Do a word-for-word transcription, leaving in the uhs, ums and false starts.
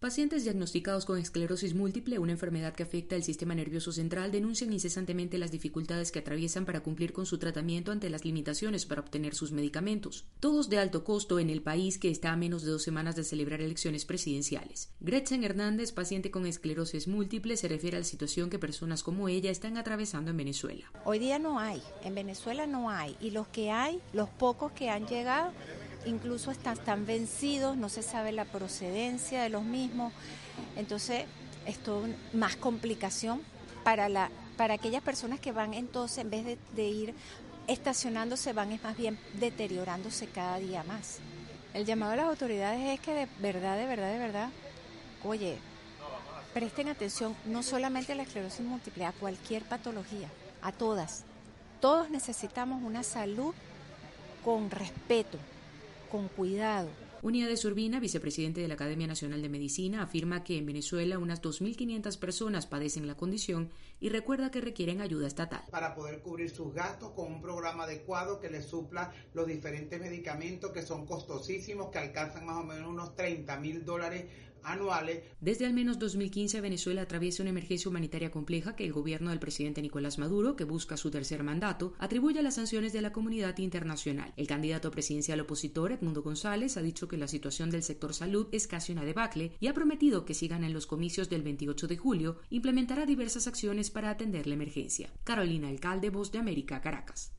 Pacientes diagnosticados con esclerosis múltiple, una enfermedad que afecta el sistema nervioso central, denuncian incesantemente las dificultades que atraviesan para cumplir con su tratamiento ante las limitaciones para obtener sus medicamentos. Todos de alto costo en el país que está a menos de dos semanas de celebrar elecciones presidenciales. Gretchen Hernández, paciente con esclerosis múltiple, se refiere a la situación que personas como ella están atravesando en Venezuela. Hoy día no hay, en Venezuela no hay, y los que hay, los pocos que han llegado, incluso están, están vencidos, no se sabe la procedencia de los mismos, entonces esto es más complicación para, la, para aquellas personas que van entonces, en vez de, de ir estacionándose, van es más bien deteriorándose cada día más. El llamado a las autoridades es que de verdad, de verdad, de verdad, oye, presten atención no solamente a la esclerosis múltiple, a cualquier patología, a todas. Todos necesitamos una salud con respeto, con cuidado. Uniades Urbina, vicepresidente de la Academia Nacional de Medicina, afirma que en Venezuela unas dos mil quinientas personas padecen la condición y recuerda que requieren ayuda estatal. Para poder cubrir sus gastos con un programa adecuado que les supla los diferentes medicamentos que son costosísimos, que alcanzan más o menos unos treinta mil dólares anuales. Desde al menos dos mil quince, Venezuela atraviesa una emergencia humanitaria compleja que el gobierno del presidente Nicolás Maduro, que busca su tercer mandato, atribuye a las sanciones de la comunidad internacional. El candidato presidencial opositor, Edmundo González, ha dicho que la situación del sector salud es casi una debacle y ha prometido que si gana en los comicios del veintiocho de julio, implementará diversas acciones para atender la emergencia. Carolina Alcalde, Voz de América, Caracas.